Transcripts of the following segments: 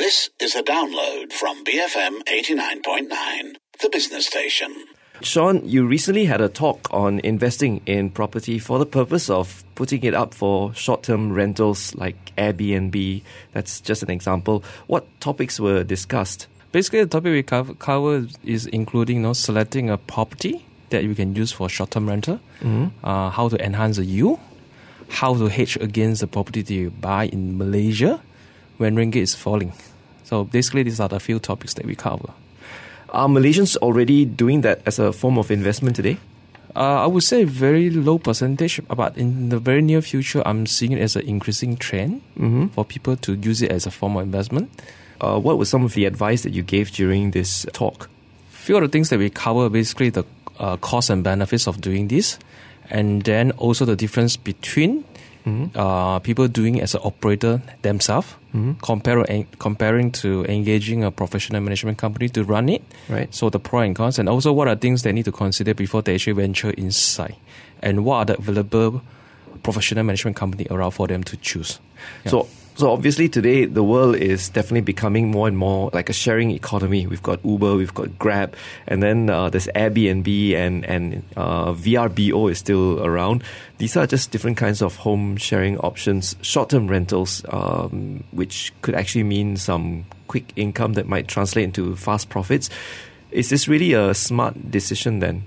This is a download from BFM 89.9, the business station. Sean, you recently had a talk on investing in property for the purpose of putting it up for short-term rentals like Airbnb. That's just an example. What topics were discussed? Basically, the topic we cover is including selecting a property that you can use for short-term rental, how to enhance the yield, how to hedge against the property that you buy in Malaysia when ringgit is falling. So basically, these are the few topics that we cover. Are Malaysians already doing that as a form of investment today? I would say very low percentage, but in the very near future, I'm seeing it as an increasing trend for people to use it as a form of investment. What was some of the advice that you gave during this talk? Few of the things that we cover, basically the costs and benefits of doing this, and then also the difference between people doing it as an operator themselves, comparing to engaging a professional management company to run it. Right. So the pro and cons, and also what are things they need to consider before they actually venture inside, and what are the available professional management company around for them to choose. Yeah. So obviously today the world is definitely becoming more and more like a sharing economy. We've got Uber, we've got Grab, and then there's Airbnb and VRBO is still around. These are just different kinds of home sharing options, short-term rentals, which could actually mean some quick income that might translate into fast profits. Is this really a smart decision then?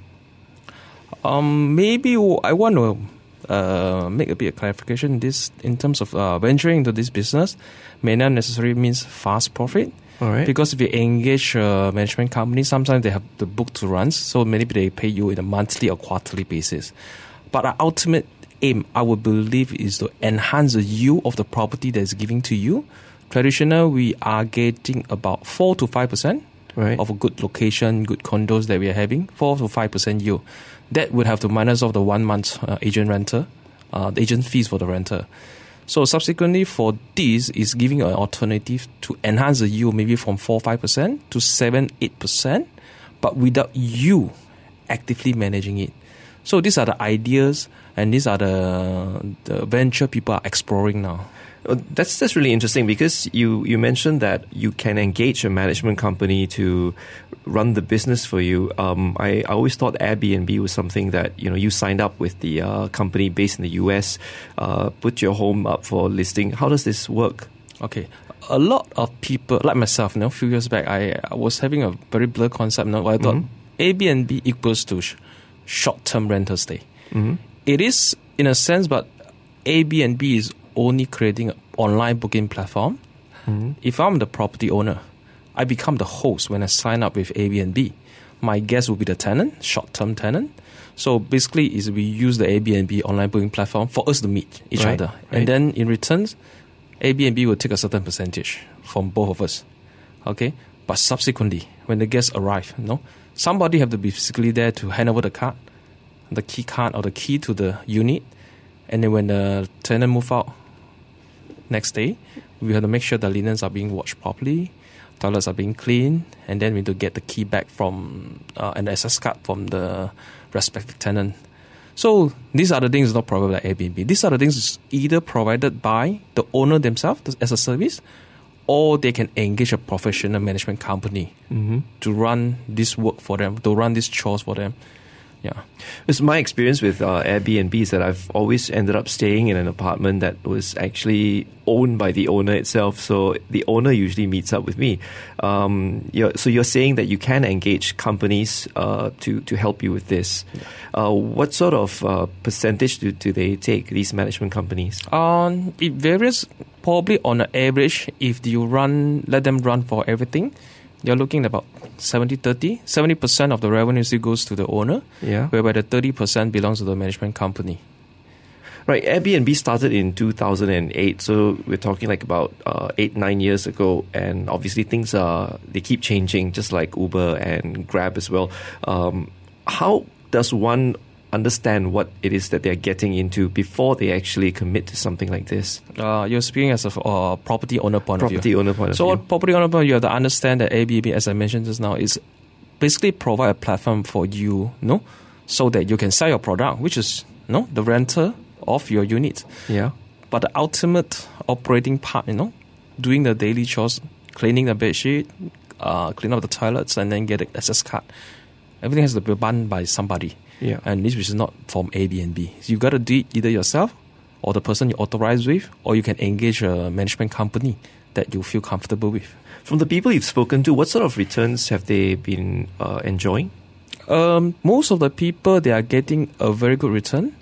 Maybe I want to make a bit of clarification. This in terms of venturing into this business may not necessarily means fast profit. All right. Because if you engage a management company, sometimes they have the book to run, so maybe they pay you in a monthly or quarterly basis. But our ultimate aim, I would believe, is to enhance the yield of the property that's giving to you. Traditional, we are getting about 4 to 5%. Right. Of a good location, good condos that we are having, 4 to 5% yield. That would have to minus off the 1 month agent renter, the agent fees for the renter. So subsequently for this is giving an alternative to enhance the yield maybe from 4-5% to 7-8%, but without you actively managing it. So these are the ideas and these are the venture people are exploring now. That's really interesting because you mentioned that you can engage a management company to run the business for you. I always thought Airbnb was something that you signed up with the company based in the US, put your home up for listing. How does this work? Okay, a lot of people like myself, a few years back, I was having a very blurred concept. Where I thought Airbnb equals to short-term rental stay. It is in a sense, but Airbnb is only creating an online booking platform. If I'm the property owner, I become the host when I sign up with Airbnb. My guest will be the tenant, short-term tenant. So basically, we use the Airbnb online booking platform for us to meet each other. Right. And then in return, Airbnb will take a certain percentage from both of us. Okay? But subsequently, when the guests arrive, somebody have to be physically there to hand over the card, the key card or the key to the unit. And then when the tenant move out, next day, we have to make sure the linens are being washed properly, toilets are being cleaned, and then we need to get the key back from an access card from the respective tenant. So these are the things not provided by Airbnb. These are the things either provided by the owner themselves as a service, or they can engage a professional management company to run this work for them, to run these chores for them. Yeah, it's my experience with Airbnb is that I've always ended up staying in an apartment that was actually owned by the owner itself. So the owner usually meets up with me. So you're saying that you can engage companies to help you with this. What sort of percentage do they take, these management companies? It varies. Probably on an average, if you let them run for everything, you're looking at about 70-30. 70% of the revenue still goes to the owner, whereby the 30% belongs to the management company. Right. Airbnb started in 2008, so we're talking like about 8-9 years ago, and obviously things they keep changing, just like Uber and Grab as well. How does one understand what it is that they're getting into before they actually commit to something like this? You're speaking as a property owner point of view. Property owner point of view. So property owner point of view, you have to understand that Airbnb, as I mentioned just now, is basically provide a platform for you, so that you can sell your product, which is the rental of your unit. Yeah. But the ultimate operating part, doing the daily chores, cleaning the bedsheet, clean up the toilets, and then get an access card. Everything has to be done by somebody. Yeah. And this is not from Airbnb. You got to do it either yourself or the person you authorize with, or you can engage a management company that you feel comfortable with. From the people you've spoken to, what sort of returns have they been enjoying? Most of the people, they are getting a very good return.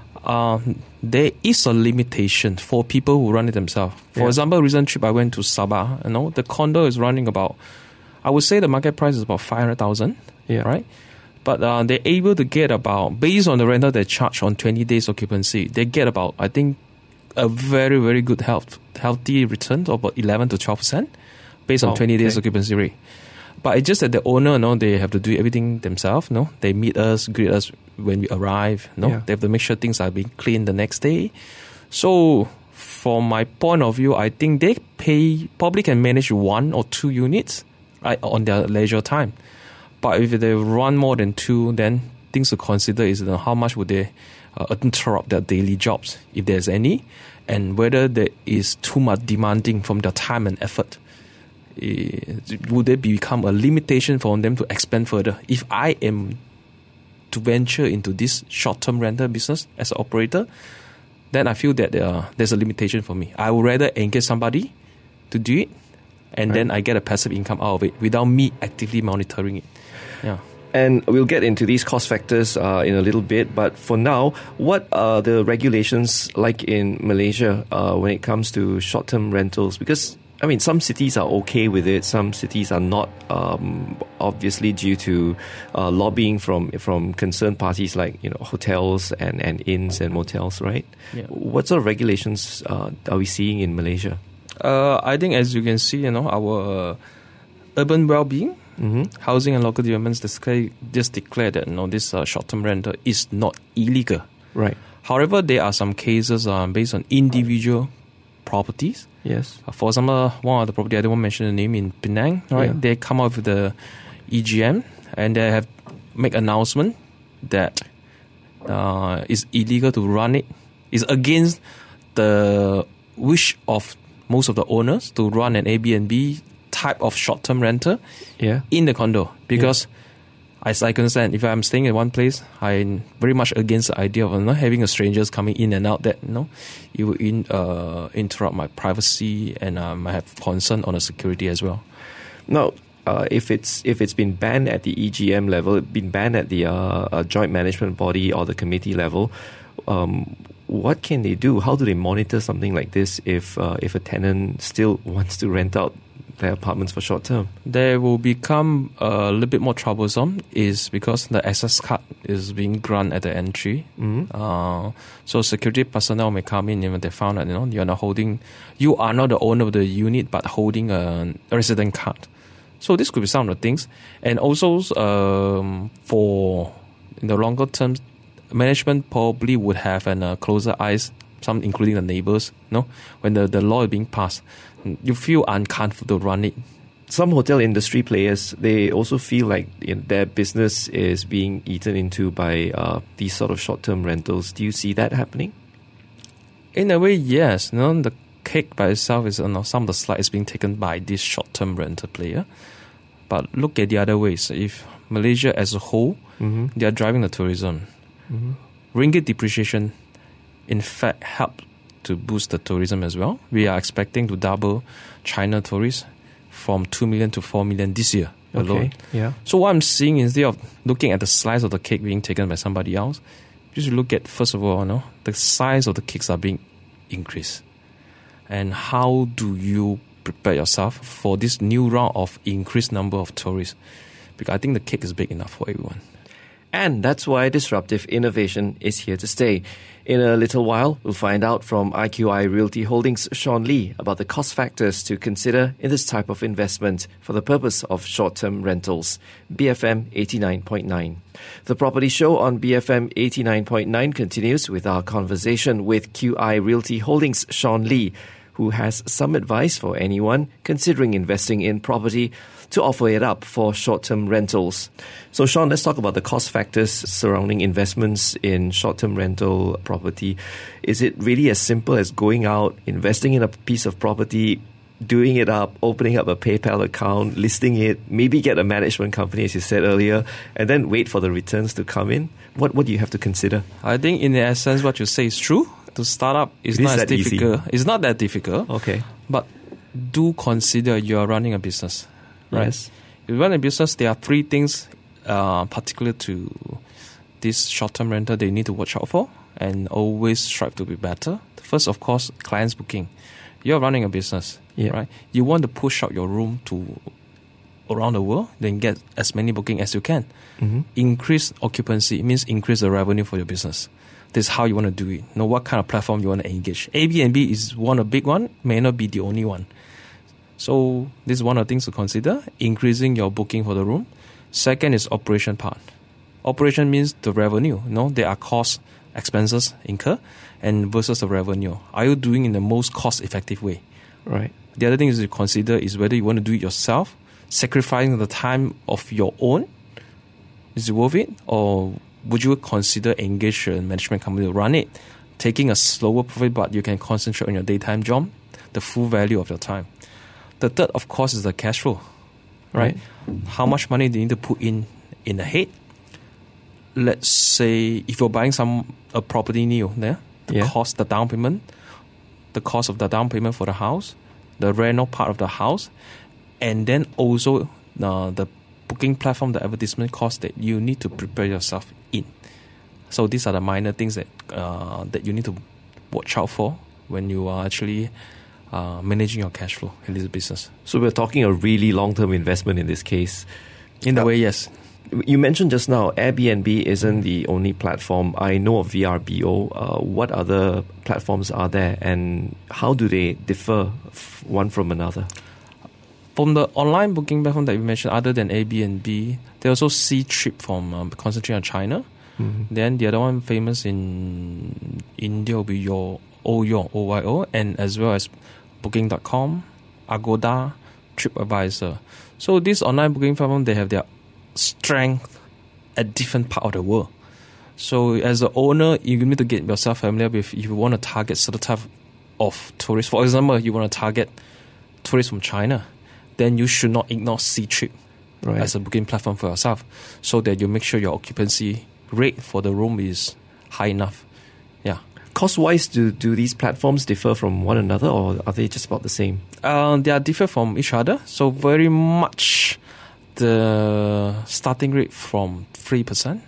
There is a limitation for people who run it themselves. For example, recent trip I went to Sabah. The condo is running about, I would say the market price is about 500,000, right? But they're able to get about, based on the rental they charge on 20 days occupancy, they get about, I think, a very, very good healthy return of about 11 to 12% based on 20 days occupancy rate. But it's just that the owner, they have to do everything themselves. They meet us, greet us when we arrive. They have to make sure things are being cleaned the next day. So, from my point of view, I think they probably can manage 1 or 2 units on their leisure time. But if they run more than 2, then things to consider is how much would they interrupt their daily jobs, if there's any, and whether there is too much demanding from their time and effort. Would there become a limitation for them to expand further? If I am to venture into this short-term rental business as an operator, then I feel that there's a limitation for me. I would rather engage somebody to do it, and then I get a passive income out of it without me actively monitoring it. Yeah. And we'll get into these cost factors in a little bit. But for now, what are the regulations like in Malaysia when it comes to short-term rentals? Because, some cities are okay with it. Some cities are not, obviously due to lobbying from concerned parties like hotels and inns and motels, right? Yeah. What sort of regulations are we seeing in Malaysia? I think, as you can see, our urban well-being, housing and local developments just declared that this short-term rental is not illegal. Right. However, there are some cases based on individual properties. Yes. For example, one of the property, I don't want to mention the name, in Penang, right? Yeah. They come up with the EGM and they have make announcement that it's illegal to run it. It's against the wish of most of the owners to run an Airbnb type of short-term rental in the condo. Because as I understand, if I'm staying in one place, I'm very much against the idea of not having strangers coming in and out that you will interrupt my privacy, and I have concern on the security as well. Now, if it's been banned at the EGM level, been banned at the joint management body or the committee level, what can they do? How do they monitor something like this if a tenant still wants to rent out their apartments for short term? They will become a little bit more troublesome is because the access card is being granted at the entry. So security personnel may come in when they found out you are not the owner of the unit but holding a resident card. So this could be some of the things. And also for in the longer term, management probably would have closer eyes, some including the neighbors, when the law is being passed. You feel uncomfortable to run it. Some hotel industry players, they also feel like their business is being eaten into by these sort of short-term rentals. Do you see that happening? In a way, yes. The cake by itself is some of the slide is being taken by this short-term rental player. But look at the other ways. If Malaysia as a whole, they are driving the tourism. Ringgit depreciation, in fact, helped to boost the tourism as well. We are expecting to double China tourists from 2 million to 4 million this year alone. Yeah. So what I'm seeing, instead of looking at the slice of the cake being taken by somebody else, you should look at, first of all, the size of the cakes are being increased. And how do you prepare yourself for this new round of increased number of tourists? Because I think the cake is big enough for everyone. And that's why disruptive innovation is here to stay. In a little while, we'll find out from IQI Realty Holdings' Sean Lee about the cost factors to consider in this type of investment for the purpose of short-term rentals. BFM 89.9. The Property Show on BFM 89.9 continues with our conversation with QI Realty Holdings' Sean Lee, who has some advice for anyone considering investing in property to offer it up for short-term rentals. So, Sean, let's talk about the cost factors surrounding investments in short-term rental property. Is it really as simple as going out, investing in a piece of property, doing it up, opening up a PayPal account, listing it, maybe get a management company, as you said earlier, and then wait for the returns to come in? What do you have to consider? I think in essence what you say is true. To start up is not as difficult. It's not that difficult. Okay. But do consider you are running a business. Right? Yes. If you run a business, there are three things particular to this short-term rental that you need to watch out for and always strive to be better. First, of course, clients booking. You're running a business, right? You want to push out your room to around the world, then get as many booking as you can. Mm-hmm. Increase occupancy means increase the revenue for your business. This is how you want to do it. Know what kind of platform you want to engage. Airbnb is one, a big one, may not be the only one. So this is one of the things to consider, increasing your booking for the room. Second is operation part. Operation means the revenue. There are costs, expenses incur, and versus the revenue. Are you doing in the most cost-effective way? Right. The other thing is to consider is whether you want to do it yourself, sacrificing the time of your own. Is it worth it? Or would you consider engage a management company to run it, taking a slower profit, but you can concentrate on your daytime job, the full value of your time. The third, of course, is the cash flow, right? How much money do you need to put in the head? Let's say if you're buying a property new there, the cost of the down payment for the house, the rental part of the house, and then also the booking platform, the advertisement cost that you need to prepare yourself in. So these are the minor things that you need to watch out for when you are actually managing your cash flow in this business. So we're talking a really long-term investment in this case. In a way, yes. You mentioned just now Airbnb isn't the only platform. I know of VRBO. What other platforms are there, and how do they differ one from another? From the online booking platform that you mentioned, other than Airbnb, they also Ctrip from concentrating on China. Mm-hmm. Then the other one famous in India will be your OYO, and as well as Booking.com, Agoda, TripAdvisor. So this online booking platform, they have their strength at different part of the world. So as an owner, you need to get yourself familiar with if you want to target certain type of tourists. For example, you want to target tourists from China, then you should not ignore Ctrip as a booking platform for yourself, so that you make sure your occupancy rate for the room is high enough. Yeah. Cost-wise, do these platforms differ from one another, or are they just about the same? They are different from each other. So very much the starting rate from 3%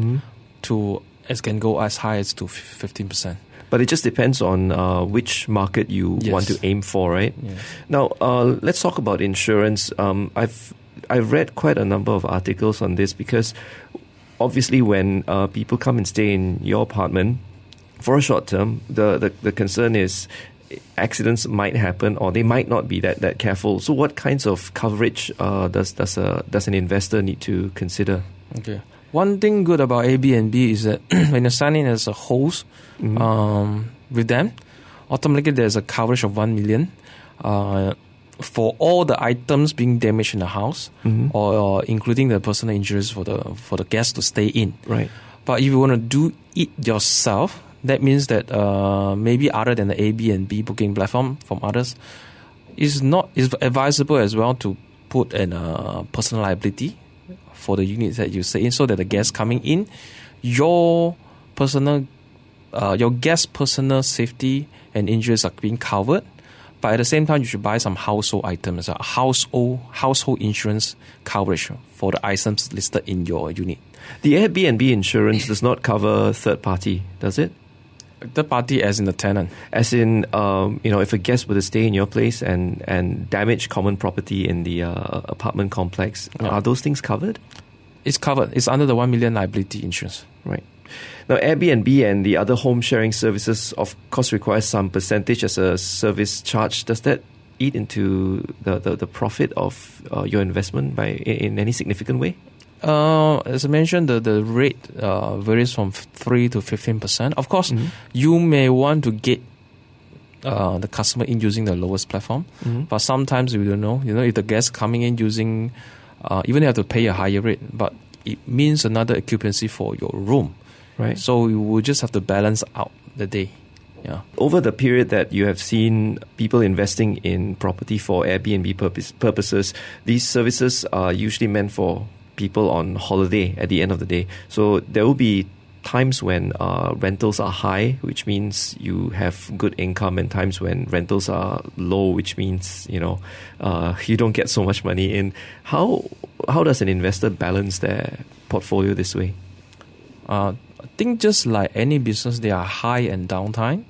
to it can go as high as to 15%. But it just depends on which market you want to aim for, right? Yes. Now, let's talk about insurance. I've read quite a number of articles on this because obviously when people come and stay in your apartment for a short term, the concern is accidents might happen or they might not be that careful. So what kinds of coverage does an investor need to consider? Okay. One thing good about Airbnb is that when you sign in as a host with them, automatically there's a coverage of 1 million for all the items being damaged in the house, or including the personal injuries for the guests to stay in. Right. But if you want to do it yourself, that means that maybe other than the Airbnb booking platform from others, it's advisable as well to put a personal liability for the units that you stay in, so that the guests coming in, your guest's personal safety and injuries are being covered. But at the same time, you should buy some household items, household insurance coverage for the items listed in your unit. The Airbnb insurance does not cover third party, does it? Third party as in the tenant. As in, if a guest were to stay in your place and damage common property in the apartment complex, are those things covered? It's covered. It's under the 1 million liability insurance. Right. Now, Airbnb and the other home sharing services, of course, require some percentage as a service charge. Does that eat into the profit of your investment in any significant way? As I mentioned, the rate varies from 3 to 15%. Of course, you may want to get the customer in using the lowest platform, but sometimes we don't know. If the guest coming in using, even you have to pay a higher rate, but it means another occupancy for your room. Right. So you will just have to balance out the day. Yeah. Over the period that you have seen people investing in property for Airbnb purposes, these services are usually meant for people on holiday at the end of the day. So there will be times when rentals are high, which means you have good income, and times when rentals are low, which means you don't get so much money in. How does an investor balance their portfolio this way? I think just like any business, there are high and downtime.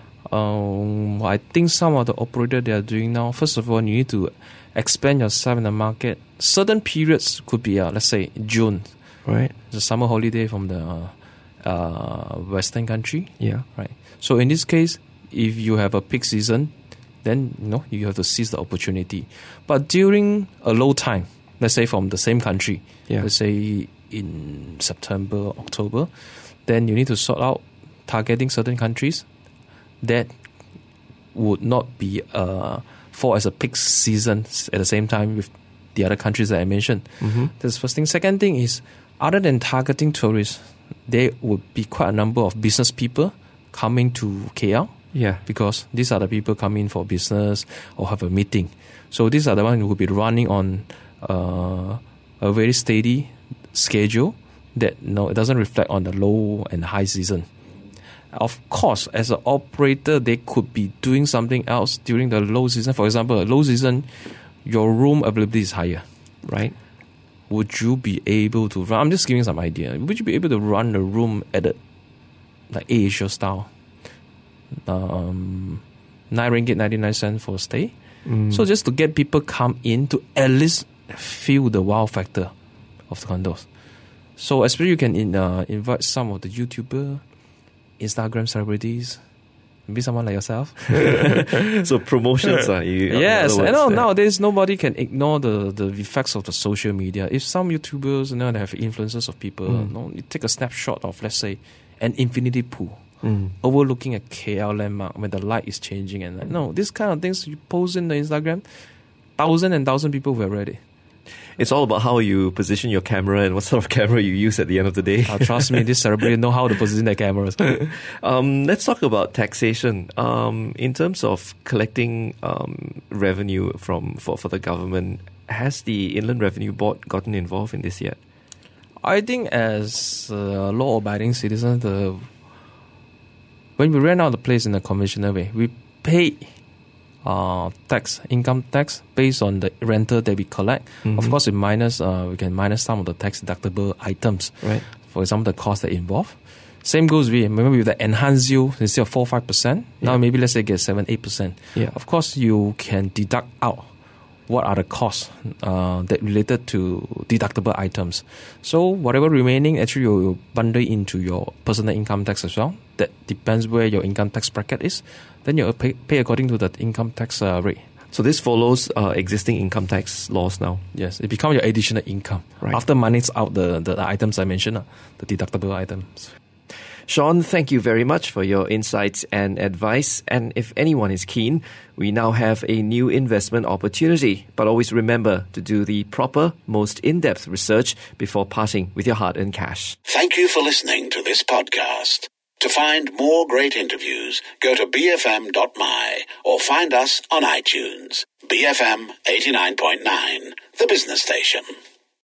I think some of the operators they are doing now, first of all, you need to expand yourself in the market. Certain periods could be, let's say, June. Right. The summer holiday from the Western country. Yeah. Right. So in this case, if you have a peak season, then you have to seize the opportunity. But during a low time, let's say from the same country, let's say in September, October, then you need to sort out targeting certain countries that would not be fall as a peak season at the same time with the other countries that I mentioned. That's the first thing. Second thing is, other than targeting tourists, there would be quite a number of business people coming to KL. Yeah. Because these are the people coming for business or have a meeting. So these are the ones who will be running on a very steady schedule that it doesn't reflect on the low and high season. Of course, as an operator, they could be doing something else during the low season. For example, low season, your room availability is higher, right? Would you be able to run? I'm just giving some idea. Would you be able to run the room at like Asia style? 9 ringgit 99 cents for a stay. So just to get people come in to at least feel the wow factor of the condos. So especially you can invite some of the YouTuber, Instagram celebrities, maybe someone like yourself. So promotions are you? Yes, I know nowadays nobody can ignore the effects of the social media. If some YouTubers they have influences of people, you take a snapshot of, let's say, an infinity pool overlooking a KL landmark when the light is changing, and this kind of things you post in the Instagram, thousand and thousand people will have read it. It's all about how you position your camera and what sort of camera you use at the end of the day. Trust me, this celebrity know how to position their cameras. Let's talk about taxation. In terms of collecting revenue for the government, has the Inland Revenue Board gotten involved in this yet? I think as law-abiding citizens, when we rent out the place in a conventional way, we pay income tax based on the rental that we collect. Of course, we can minus some of the tax deductible items. Right. For example, the cost that involve. Same goes with the enhanced yield instead of 4-5%. Now maybe let's say get 7-8%. Yeah. Of course, you can deduct out what are the costs that related to deductible items. So whatever remaining, actually you bundle into your personal income tax as well. That depends where your income tax bracket is. Then you pay according to that income tax rate. So this follows existing income tax laws now? Yes, it becomes your additional income. Right. After minus out the items I mentioned, the deductible items. Sean, thank you very much for your insights and advice. And if anyone is keen, we now have a new investment opportunity. But always remember to do the proper, most in-depth research before parting with your hard-earned cash. Thank you for listening to this podcast. To find more great interviews, go to bfm.my or find us on iTunes. BFM 89.9, the business station.